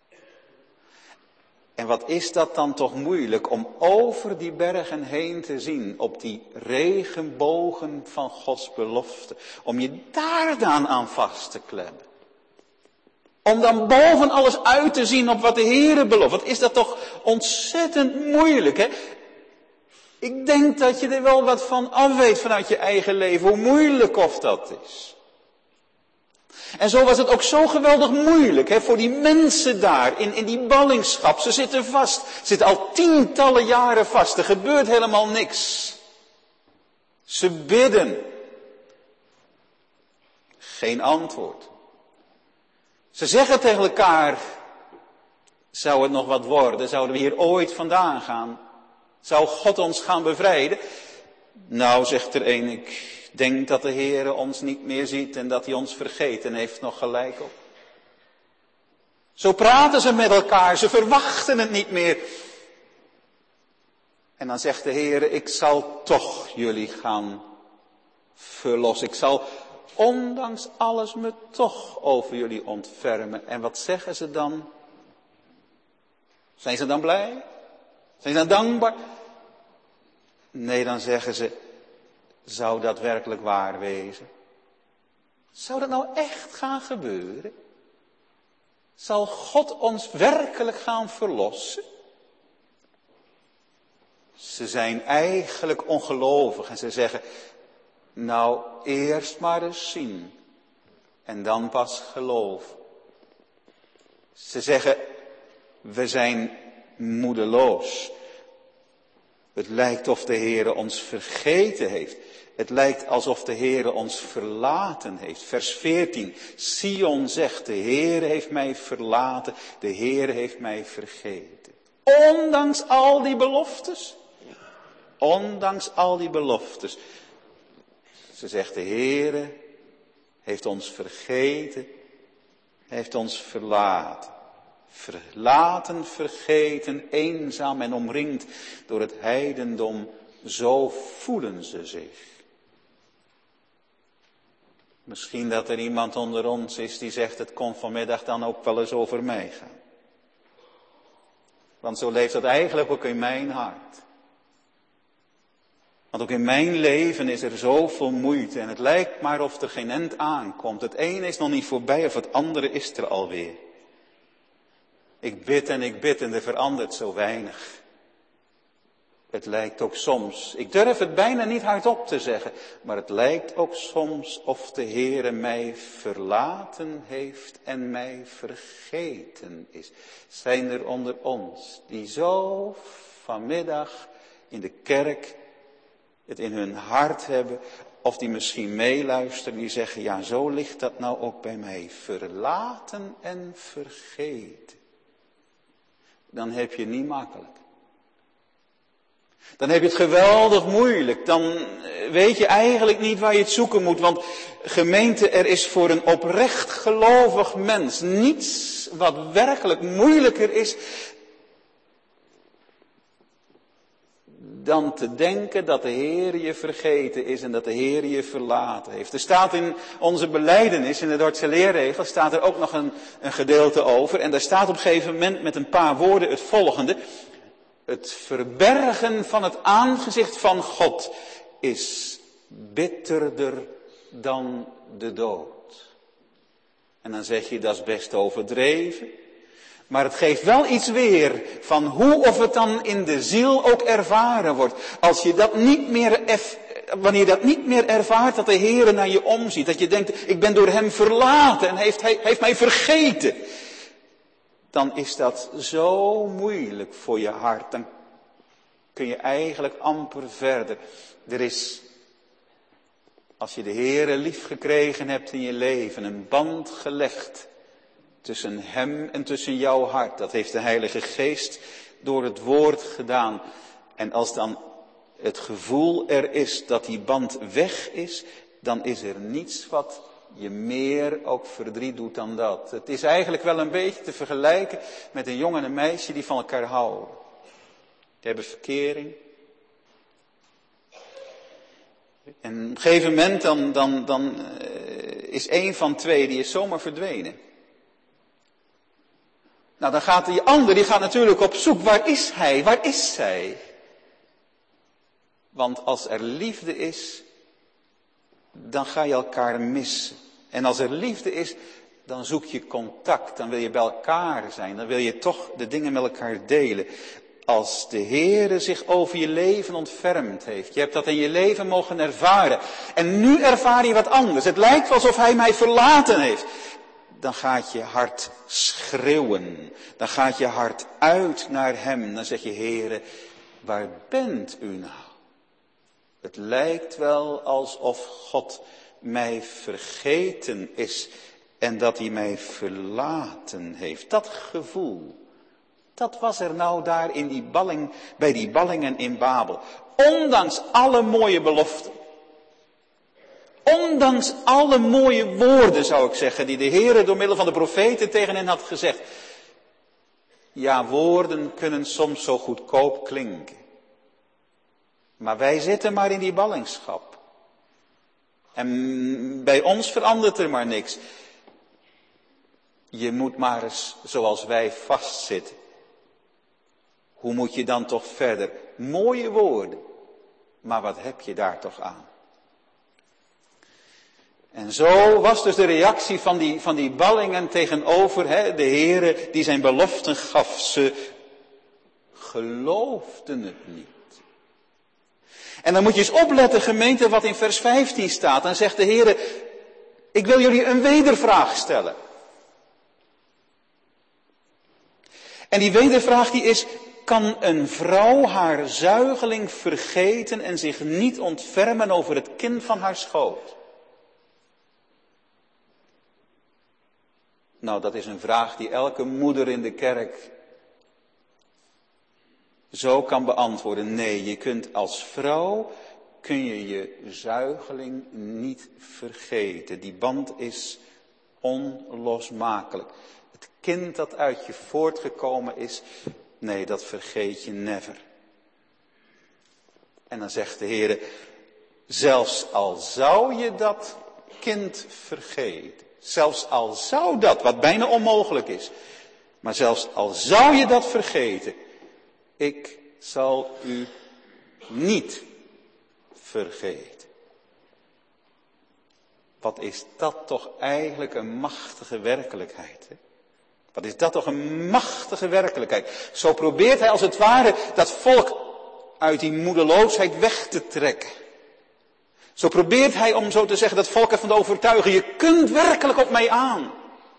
En wat is dat dan toch moeilijk om over die bergen heen te zien, op die regenbogen van Gods belofte. Om je daar dan aan vast te klemmen. Om dan boven alles uit te zien op wat de Heere belooft. Wat is dat toch ontzettend moeilijk, hè? Ik denk dat je er wel wat van af weet vanuit je eigen leven, hoe moeilijk of dat is. En zo was het ook zo geweldig moeilijk, hè, voor die mensen daar in die ballingschap. Ze zitten vast, zitten al tientallen jaren vast, er gebeurt helemaal niks. Ze bidden. Geen antwoord. Ze zeggen tegen elkaar, zou het nog wat worden? Zouden we hier ooit vandaan gaan? Zou God ons gaan bevrijden? Nou, zegt er een, ik denk dat de Heere ons niet meer ziet en dat hij ons vergeten heeft, nog gelijk op. Zo praten ze met elkaar, ze verwachten het niet meer. En dan zegt de Heer, ik zal toch jullie gaan verlossen. Ik zal ondanks alles me toch over jullie ontfermen. En wat zeggen ze dan? Zijn ze dan blij? Zijn ze dan dankbaar? Nee, dan zeggen ze, zou dat werkelijk waar wezen? Zou dat nou echt gaan gebeuren? Zal God ons werkelijk gaan verlossen? Ze zijn eigenlijk ongelovig en ze zeggen, nou eerst maar eens zien en dan pas geloven. Ze zeggen, we zijn moedeloos. Het lijkt of de Heere ons vergeten heeft. Het lijkt alsof de Heere ons verlaten heeft. Vers 14. Sion zegt, de Heere heeft mij verlaten. De Heere heeft mij vergeten. Ondanks al die beloftes. Ondanks al die beloftes. Ze zegt, de Heere heeft ons vergeten. Heeft ons verlaten. Verlaten, vergeten, eenzaam en omringd door het heidendom. Zo voelen ze zich. Misschien dat er iemand onder ons is die zegt, het kon vanmiddag dan ook wel eens over mij gaan. Want zo leeft dat eigenlijk ook in mijn hart. Want ook in mijn leven is er zoveel moeite en het lijkt maar of er geen eind aankomt. Het ene is nog niet voorbij of het andere is er alweer. Ik bid en er verandert zo weinig. Het lijkt ook soms, ik durf het bijna niet hardop te zeggen, maar het lijkt ook soms of de Heere mij verlaten heeft en mij vergeten is. Zijn er onder ons die zo vanmiddag in de kerk het in hun hart hebben, of die misschien meeluisteren, die zeggen, ja, zo ligt dat nou ook bij mij. Verlaten en vergeten. Dan heb je het niet makkelijk. Dan heb je het geweldig moeilijk. Dan weet je eigenlijk niet waar je het zoeken moet. Want gemeente, er is voor een oprecht gelovig mens niets wat werkelijk moeilijker is dan te denken dat de Heer je vergeten is en dat de Heer je verlaten heeft. Er staat in onze belijdenis, in de Dordtse leerregel, staat er ook nog een gedeelte over. En daar staat op een gegeven moment met een paar woorden het volgende. Het verbergen van het aangezicht van God is bitterder dan de dood. En dan zeg je, dat is best overdreven. Maar het geeft wel iets weer van hoe of het dan in de ziel ook ervaren wordt. Als je dat niet meer, wanneer je dat niet meer ervaart, dat de Heere naar je omziet. Dat je denkt, ik ben door hem verlaten en heeft mij vergeten. Dan is dat zo moeilijk voor je hart. Dan kun je eigenlijk amper verder. Er is, als je de Heere lief gekregen hebt in je leven, een band gelegd tussen hem en tussen jouw hart. Dat heeft de Heilige Geest door het woord gedaan. En als dan het gevoel er is dat die band weg is, dan is er niets wat je meer ook verdriet doet dan dat. Het is eigenlijk wel een beetje te vergelijken met een jongen en een meisje die van elkaar houden. Die hebben verkering. En op een gegeven moment dan is een van twee, die is zomaar verdwenen. Nou, dan gaat die ander, die gaat natuurlijk op zoek. Waar is hij? Waar is zij? Want als er liefde is, dan ga je elkaar missen. En als er liefde is, dan zoek je contact. Dan wil je bij elkaar zijn. Dan wil je toch de dingen met elkaar delen. Als de Heere zich over je leven ontfermd heeft. Je hebt dat in je leven mogen ervaren. En nu ervaar je wat anders. Het lijkt alsof hij mij verlaten heeft. Dan gaat je hart schreeuwen. Dan gaat je hart uit naar hem. Dan zeg je, Heere, waar bent u nou? Het lijkt wel alsof God mij vergeten is en dat hij mij verlaten heeft. Dat gevoel, dat was er nou daar in die balling, bij die ballingen in Babel. Ondanks alle mooie beloften. Ondanks alle mooie woorden, zou ik zeggen, die de Heere door middel van de profeten tegen hen had gezegd. Ja, woorden kunnen soms zo goedkoop klinken. Maar wij zitten maar in die ballingschap. En bij ons verandert er maar niks. Je moet maar eens zoals wij vastzitten. Hoe moet je dan toch verder? Mooie woorden. Maar wat heb je daar toch aan? En zo was dus de reactie van die ballingen tegenover de Heere die zijn beloften gaf. Ze geloofden het niet. En dan moet je eens opletten, gemeente, wat in vers 15 staat. Dan zegt de Heere, ik wil jullie een wedervraag stellen. En die wedervraag die is, kan een vrouw haar zuigeling vergeten en zich niet ontfermen over het kind van haar schoot? Nou, dat is een vraag die elke moeder in de kerk zo kan beantwoorden. Nee, je kunt als vrouw, kun je zuigeling niet vergeten. Die band is onlosmakelijk. Het kind dat uit je voortgekomen is, nee, dat vergeet je never. En dan zegt de Heer, zelfs al zou je dat kind vergeten, zelfs al zou dat, wat bijna onmogelijk is, maar zelfs al zou je dat vergeten, ik zal u niet vergeten. Wat is dat toch eigenlijk een machtige werkelijkheid, hè? Wat is dat toch een machtige werkelijkheid. Zo probeert hij als het ware dat volk uit die moedeloosheid weg te trekken. Zo probeert hij, om zo te zeggen, dat volk ervan te overtuigen. Je kunt werkelijk op mij aan.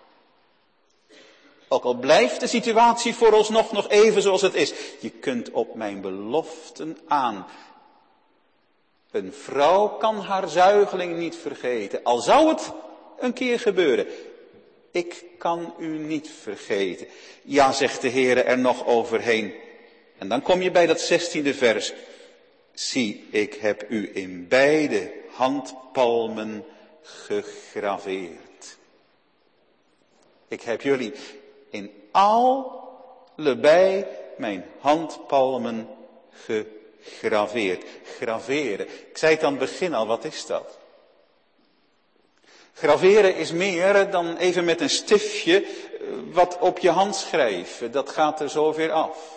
Ook al blijft de situatie vooralsnog nog even zoals het is. Je kunt op mijn beloften aan. Een vrouw kan haar zuigeling niet vergeten. Al zou het een keer gebeuren. Ik kan u niet vergeten. Ja, zegt de Heere er nog overheen. En dan kom je bij dat 16e vers. Zie, ik heb u in beide handpalmen gegraveerd. Ik heb jullie in allebei mijn handpalmen gegraveerd. Graveren. Ik zei het aan het begin al, wat is dat? Graveren is meer dan even met een stiftje wat op je hand schrijven. Dat gaat er zo weer af.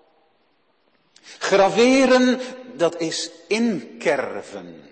Graveren, dat is inkerven.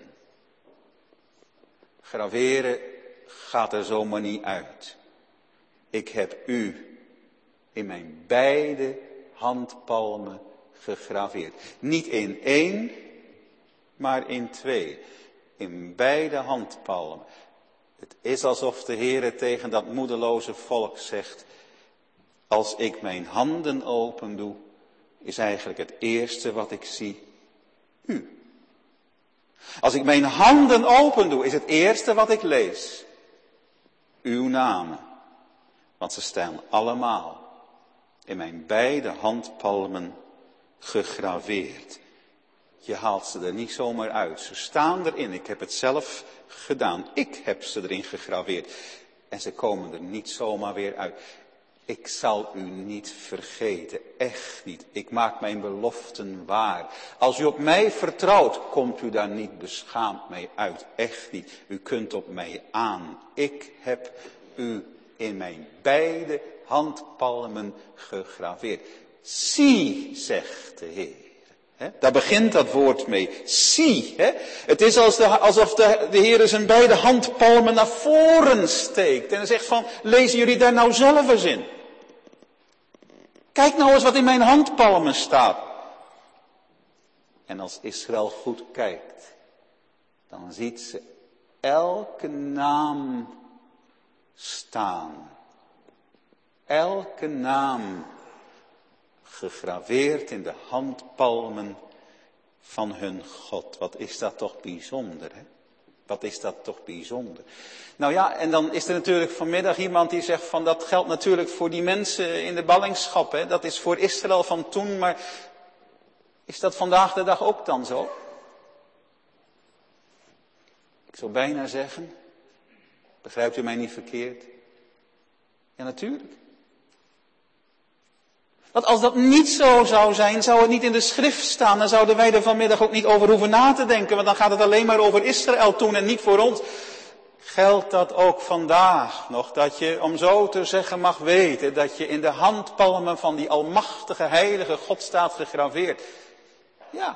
Graveren gaat er zomaar niet uit. Ik heb u in mijn beide handpalmen gegraveerd. Niet in één, maar in twee. In beide handpalmen. Het is alsof de Heere tegen dat moedeloze volk zegt, als ik mijn handen open doe, is eigenlijk het eerste wat ik zie, u. Als ik mijn handen open doe, is het eerste wat ik lees, uw namen. Want ze staan allemaal in mijn beide handpalmen gegraveerd. Je haalt ze er niet zomaar uit. Ze staan erin. Ik heb het zelf gedaan. Ik heb ze erin gegraveerd. En ze komen er niet zomaar weer uit. Ik zal u niet vergeten. Echt niet. Ik maak mijn beloften waar. Als u op mij vertrouwt, komt u daar niet beschaamd mee uit. Echt niet. U kunt op mij aan. Ik heb u in mijn beide handpalmen gegraveerd. Zie, zegt de Heer. Daar begint dat woord mee. Zie. Het is alsof de Heer zijn beide handpalmen naar voren steekt. En zegt van, lezen jullie daar nou zelf eens in? Kijk nou eens wat in mijn handpalmen staat. En als Israël goed kijkt, dan ziet ze elke naam staan. Elke naam gegraveerd in de handpalmen van hun God. Wat is dat toch bijzonder, hè? Wat is dat toch bijzonder. Nou ja, en dan is er natuurlijk vanmiddag iemand die zegt van dat geldt natuurlijk voor die mensen in de ballingschap. Hè? Dat is voor Israël van toen, maar is dat vandaag de dag ook dan zo? Ik zou bijna zeggen, begrijpt u mij niet verkeerd? Ja, natuurlijk. Want als dat niet zo zou zijn, zou het niet in de schrift staan. Dan zouden wij er vanmiddag ook niet over hoeven na te denken. Want dan gaat het alleen maar over Israël toen en niet voor ons. Geldt dat ook vandaag nog, dat je, om zo te zeggen, mag weten dat je in de handpalmen van die almachtige, heilige God staat gegraveerd? Ja.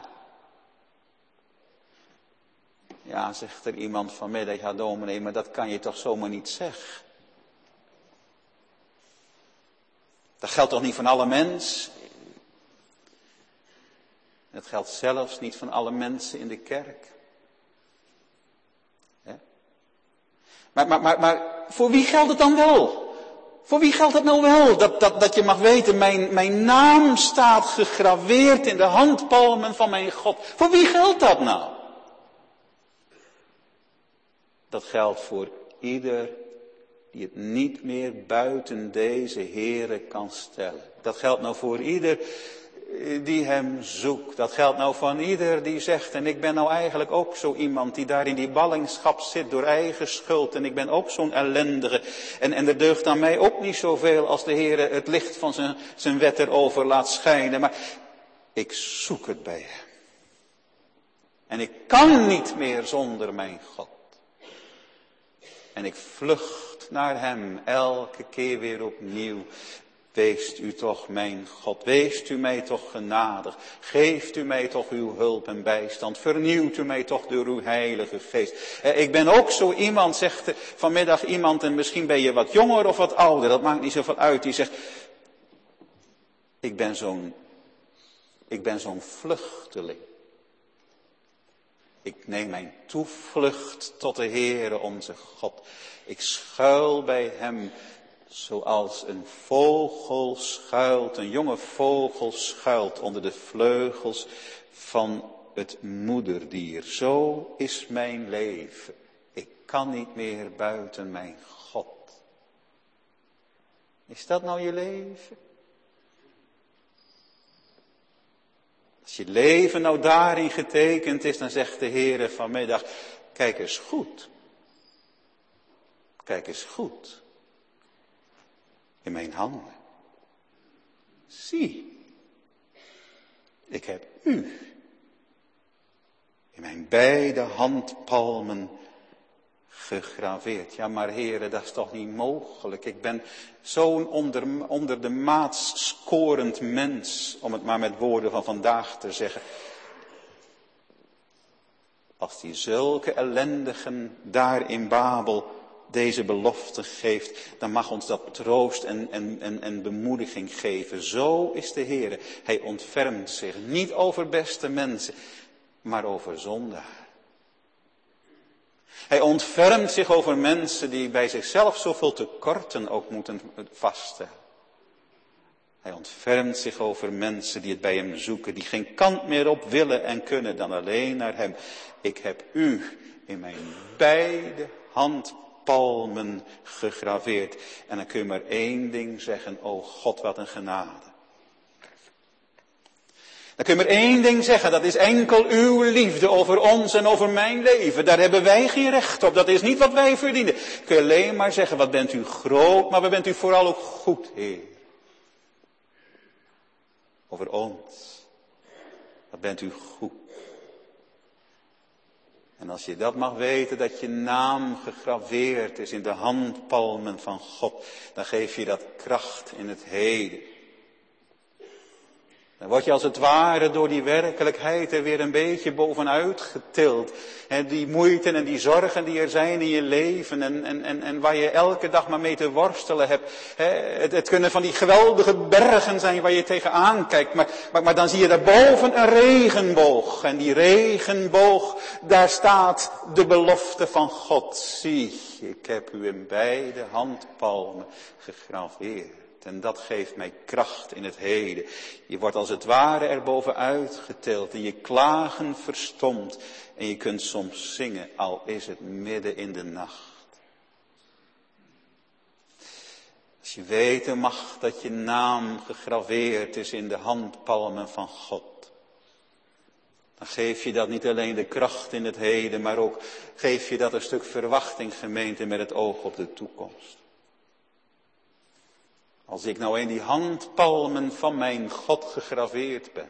Ja, zegt er iemand vanmiddag, ja dominee, maar dat kan je toch zomaar niet zeggen? Dat geldt toch niet van alle mensen? Het geldt zelfs niet van alle mensen in de kerk. Maar voor wie geldt het dan wel? Voor wie geldt het nou wel? Dat je mag weten, mijn naam staat gegraveerd in de handpalmen van mijn God. Voor wie geldt dat nou? Dat geldt voor ieder die het niet meer buiten deze Heere kan stellen. Dat geldt nou voor ieder die hem zoekt. Dat geldt nou van ieder die zegt, en ik ben nou eigenlijk ook zo iemand die daar in die ballingschap zit door eigen schuld. En ik ben ook zo'n ellendige. En er deugt aan mij ook niet zoveel als de Heere het licht van zijn wet erover laat schijnen. Maar ik zoek het bij hem. En ik kan niet meer zonder mijn God. En ik vlucht naar hem elke keer weer opnieuw. Weest u toch mijn God, weest u mij toch genadig, geeft u mij toch uw hulp en bijstand, vernieuwt u mij toch door uw heilige geest. Ik ben ook zo iemand, zegt vanmiddag iemand, en misschien ben je wat jonger of wat ouder, dat maakt niet zoveel uit, die zegt, ik ben zo'n vluchteling. Ik neem mijn toevlucht tot de Heere onze God. Ik schuil bij hem zoals een vogel schuilt, een jonge vogel schuilt onder de vleugels van het moederdier. Zo is mijn leven. Ik kan niet meer buiten mijn God. Is dat nou je leven? Als je leven nou daarin getekend is, dan zegt de Heere vanmiddag, kijk eens goed. Kijk eens goed. In mijn handen. Zie, ik heb u in mijn beide handpalmen gegraveerd. Ja, maar Heere, dat is toch niet mogelijk. Ik ben zo'n onder de maat scorend mens, om het maar met woorden van vandaag te zeggen. Als die zulke ellendigen daar in Babel deze belofte geeft, dan mag ons dat troost en bemoediging geven. Zo is de Heere. Hij ontfermt zich niet over beste mensen, maar over zondaar. Hij ontfermt zich over mensen die bij zichzelf zoveel tekorten ook moeten vaststellen. Hij ontfermt zich over mensen die het bij hem zoeken, die geen kant meer op willen en kunnen dan alleen naar hem. Ik heb u in mijn beide handpalmen gegraveerd. En dan kun je maar één ding zeggen, o God, wat een genade. Dan kun je maar één ding zeggen, dat is enkel uw liefde over ons en over mijn leven. Daar hebben wij geen recht op, dat is niet wat wij verdienen. Dan kun je alleen maar zeggen, wat bent u groot, maar wat bent u vooral ook goed, Heer. Over ons, wat bent u goed. En als je dat mag weten, dat je naam gegraveerd is in de handpalmen van God, dan geef je dat kracht in het heden. Dan word je als het ware door die werkelijkheid er weer een beetje bovenuit getild. En die moeite en die zorgen die er zijn in je leven en waar je elke dag maar mee te worstelen hebt. Het kunnen van die geweldige bergen zijn waar je tegenaan kijkt. Maar dan zie je daarboven een regenboog. En die regenboog, daar staat de belofte van God. Zie, ik heb u in beide handpalmen gegraveerd. En dat geeft mij kracht in het heden. Je wordt als het ware erbovenuit getild en je klagen verstomt. En je kunt soms zingen, al is het midden in de nacht. Als je weten mag dat je naam gegraveerd is in de handpalmen van God. Dan geef je dat niet alleen de kracht in het heden, maar ook geef je dat een stuk verwachting, gemeente, met het oog op de toekomst. Als ik nou in die handpalmen van mijn God gegraveerd ben,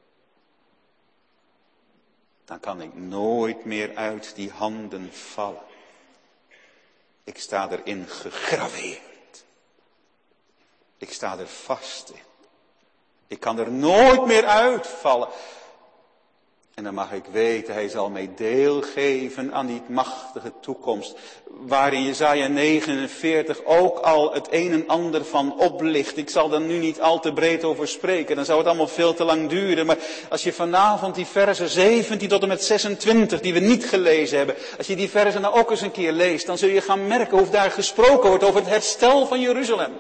dan kan ik nooit meer uit die handen vallen. Ik sta erin gegraveerd. Ik sta er vast in. Ik kan er nooit meer uitvallen. En dan mag ik weten, hij zal mij deel geven aan die machtige toekomst. Waar in Jesaja 49 ook al het een en ander van oplicht. Ik zal daar nu niet al te breed over spreken, dan zou het allemaal veel te lang duren. Maar als je vanavond die versen 17 tot en met 26, die we niet gelezen hebben. Als je die versen nou ook eens een keer leest, dan zul je gaan merken hoe daar gesproken wordt over het herstel van Jeruzalem.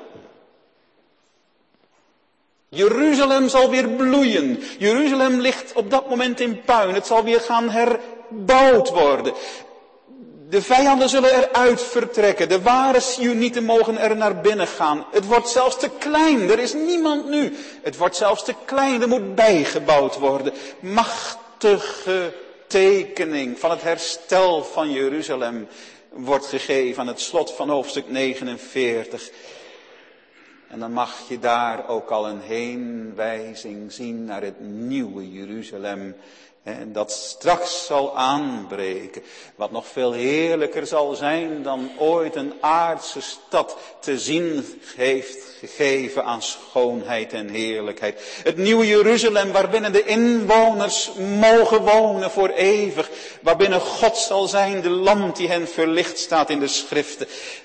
Jeruzalem zal weer bloeien. Jeruzalem ligt op dat moment in puin. Het zal weer gaan herbouwd worden. De vijanden zullen eruit vertrekken. De ware Sionieten mogen er naar binnen gaan. Het wordt zelfs te klein. Er is niemand nu. Het wordt zelfs te klein. Er moet bijgebouwd worden. Machtige tekening van het herstel van Jeruzalem wordt gegeven aan het slot van hoofdstuk 49. En dan mag je daar ook al een heenwijzing zien naar het nieuwe Jeruzalem. En dat straks zal aanbreken. Wat nog veel heerlijker zal zijn dan ooit een aardse stad te zien heeft gegeven aan schoonheid en heerlijkheid. Het nieuwe Jeruzalem waarbinnen de inwoners mogen wonen voor eeuwig. Waarbinnen God zal zijn, de lamp die hen verlicht, staat in de schriften.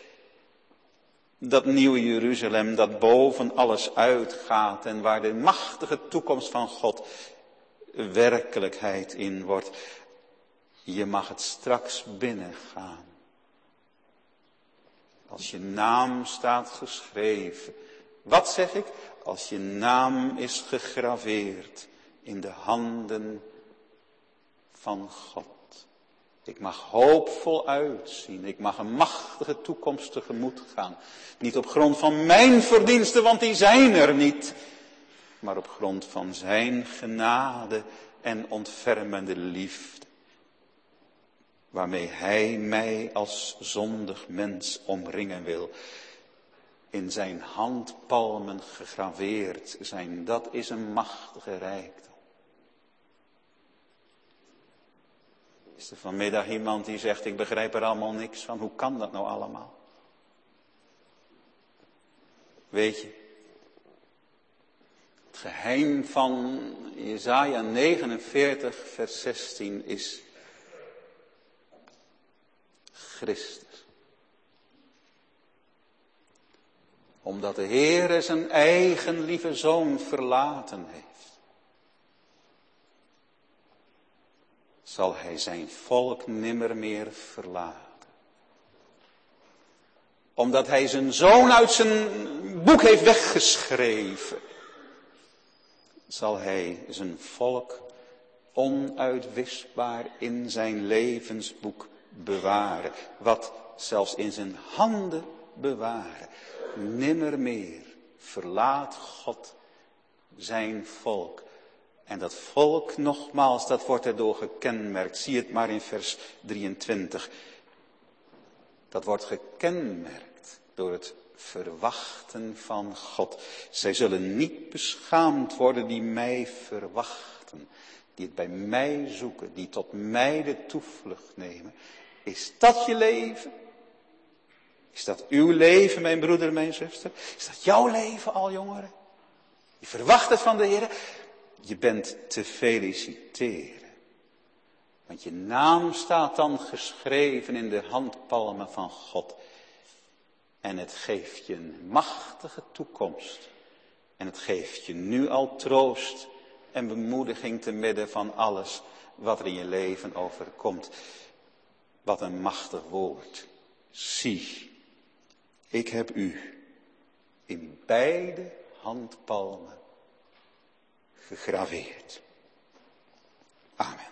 Dat nieuwe Jeruzalem dat boven alles uitgaat en waar de machtige toekomst van God werkelijkheid in wordt. Je mag het straks binnengaan. Als je naam staat geschreven. Wat zeg ik? Als je naam is gegraveerd in de handen van God. Ik mag hoopvol uitzien. Ik mag een machtige toekomst tegemoet gaan. Niet op grond van mijn verdiensten, want die zijn er niet. Maar op grond van zijn genade en ontfermende liefde. Waarmee hij mij als zondig mens omringen wil. In zijn handpalmen gegraveerd zijn. Dat is een machtige rijkdom. Is er vanmiddag iemand die zegt, ik begrijp er allemaal niks van. Hoe kan dat nou allemaal? Weet je, het geheim van Jesaja 49 vers 16 is Christus. Omdat de Heere zijn eigen lieve Zoon verlaten heeft. Zal hij zijn volk nimmer meer verlaten. Omdat hij zijn zoon uit zijn boek heeft weggeschreven. Zal hij zijn volk onuitwisbaar in zijn levensboek bewaren. Wat zelfs in zijn handen bewaren. Nimmer meer verlaat God zijn volk. En dat volk nogmaals, dat wordt erdoor gekenmerkt. Zie het maar in vers 23. Dat wordt gekenmerkt door het verwachten van God. Zij zullen niet beschaamd worden die mij verwachten. Die het bij mij zoeken. Die tot mij de toevlucht nemen. Is dat je leven? Is dat uw leven, mijn broeder, mijn zuster? Is dat jouw leven al, jongeren? Je verwacht het van de Heer. Je bent te feliciteren. Want je naam staat dan geschreven in de handpalmen van God. En het geeft je een machtige toekomst. En het geeft je nu al troost en bemoediging te midden van alles wat er in je leven overkomt. Wat een machtig woord. Zie, ik heb u in beide handpalmen gegraveerd. Amen.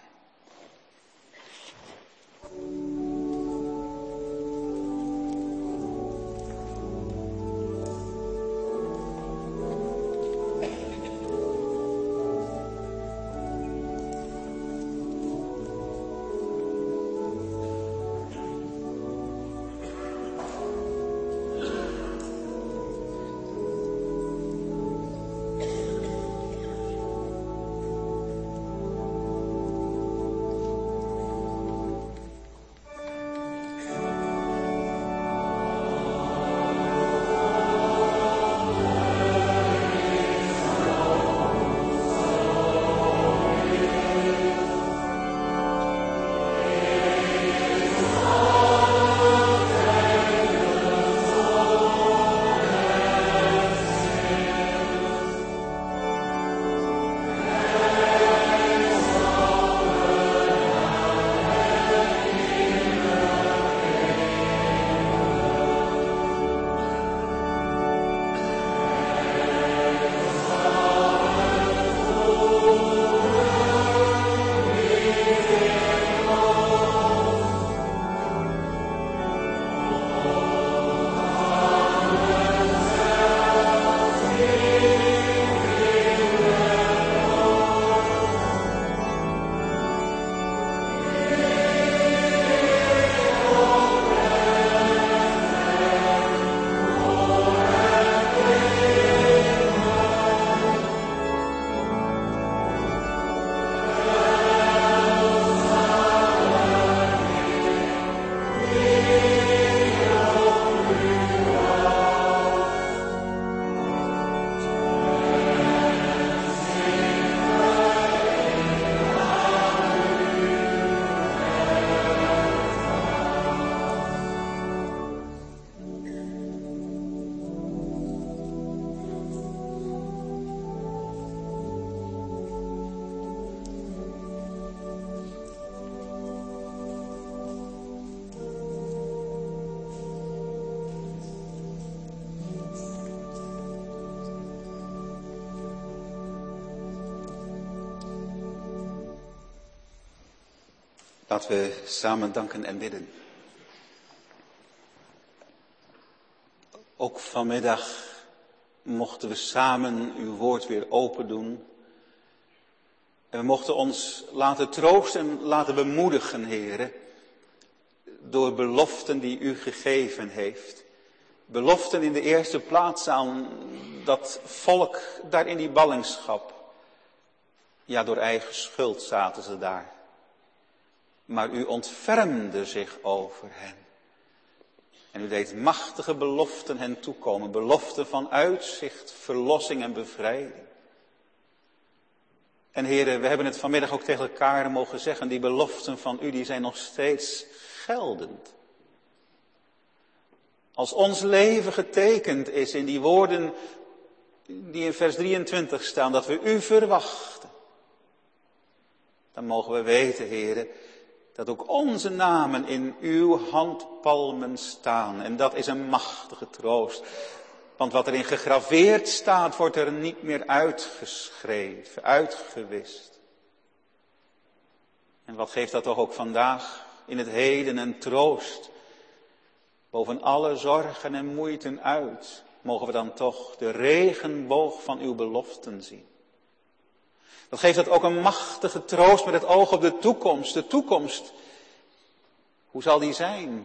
Laten we samen danken en bidden. Ook vanmiddag mochten we samen uw woord weer open doen. En we mochten ons laten troosten en laten bemoedigen, Heere, door beloften die u gegeven heeft. Beloften in de eerste plaats aan dat volk daar in die ballingschap. Ja, door eigen schuld zaten ze daar. Maar u ontfermde zich over hen. En u deed machtige beloften hen toekomen. Beloften van uitzicht, verlossing en bevrijding. En heren, we hebben het vanmiddag ook tegen elkaar mogen zeggen. Die beloften van u, die zijn nog steeds geldend. Als ons leven getekend is in die woorden die in vers 23 staan. Dat we u verwachten. Dan mogen we weten, heren, dat ook onze namen in uw handpalmen staan. En dat is een machtige troost. Want wat erin gegraveerd staat, wordt er niet meer uitgeschreven, uitgewist. En wat geeft dat toch ook vandaag in het heden een troost. Boven alle zorgen en moeiten uit, mogen we dan toch de regenboog van uw beloften zien. Dat geeft dat ook een machtige troost met het oog op de toekomst. De toekomst, hoe zal die zijn?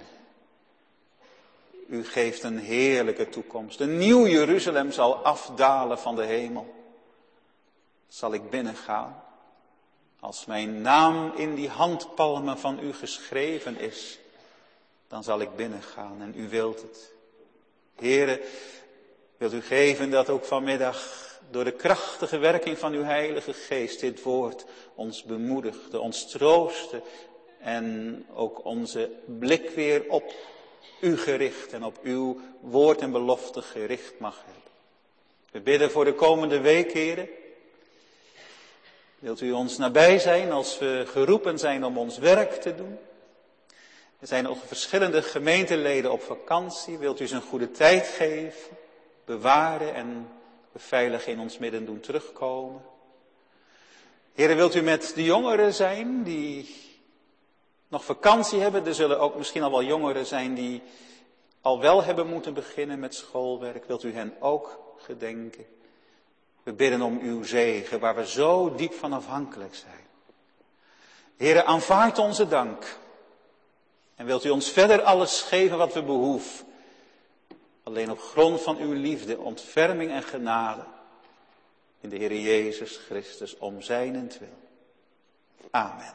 U geeft een heerlijke toekomst. Een nieuw Jeruzalem zal afdalen van de hemel. Zal ik binnengaan? Als mijn naam in die handpalmen van u geschreven is, dan zal ik binnengaan en u wilt het. Heere, wilt u geven dat ook vanmiddag door de krachtige werking van uw Heilige Geest dit woord ons bemoedigde, ons troostte en ook onze blik weer op u gericht en op uw woord en belofte gericht mag hebben. We bidden voor de komende week, Heere. Wilt u ons nabij zijn als we geroepen zijn om ons werk te doen? Er zijn ook verschillende gemeenteleden op vakantie. Wilt u ze een goede tijd geven, bewaren en veilig in ons midden doen terugkomen? Heere, wilt u met de jongeren zijn die nog vakantie hebben? Er zullen ook misschien al wel jongeren zijn die al wel hebben moeten beginnen met schoolwerk. Wilt u hen ook gedenken? We bidden om uw zegen, waar we zo diep van afhankelijk zijn. Heere, aanvaard onze dank. En wilt u ons verder alles geven wat we behoeven. Alleen op grond van uw liefde, ontferming en genade. In de Heer Jezus Christus, om zijnentwil. Amen.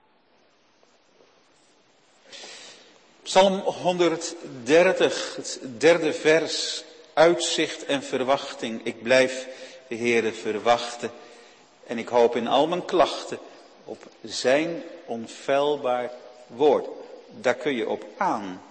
Psalm 130, het derde vers. Uitzicht en verwachting. Ik blijf de Heere verwachten. En ik hoop in al mijn klachten op zijn onfeilbaar woord. Daar kun je op aan.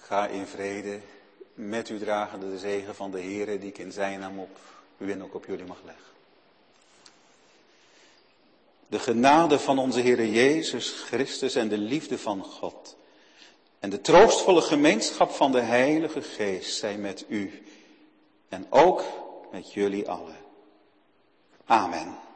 Ga in vrede, met u dragende de zegen van de Heere, die ik in zijn naam op u en ook op jullie mag leggen. De genade van onze Heere Jezus Christus en de liefde van God en de troostvolle gemeenschap van de Heilige Geest zijn met u en ook met jullie allen. Amen.